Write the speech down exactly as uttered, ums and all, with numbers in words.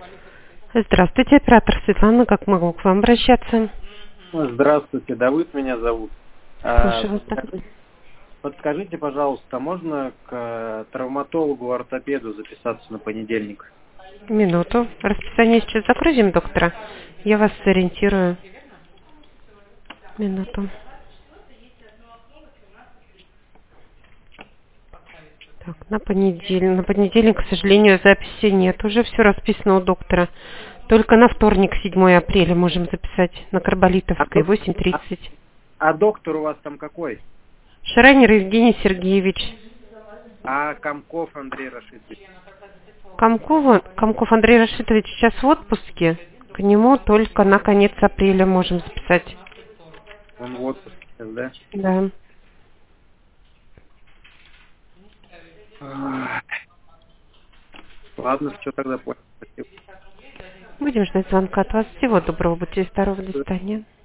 Здравствуйте, оператор Светлана, как могу к вам обращаться? Здравствуйте, Давыд меня зовут. А, Слушаю вас. Подскажите, подскажите, пожалуйста, можно к травматологу-ортопеду записаться на понедельник? Минуту. Расписание сейчас загрузим, доктора. Я вас сориентирую. Минуту. Так, на понедельник. На понедельник, к сожалению, записи нет. Уже все расписано у доктора. Только на вторник, седьмое апреля, можем записать на А, Карболитовской, док- восемь а- тридцать. а доктор у вас там какой? Шрайнер Евгений Сергеевич. А Комков Андрей Рашидович? Комкова, Комков Андрей Рашитович сейчас в отпуске. К нему только на конец апреля можем записать. Он в отпуске сейчас, да? Да. Ах, Ладно, все тогда понял. Спасибо. Будем ждать звонка от вас. Всего доброго. Будьте здоровы. До свидания.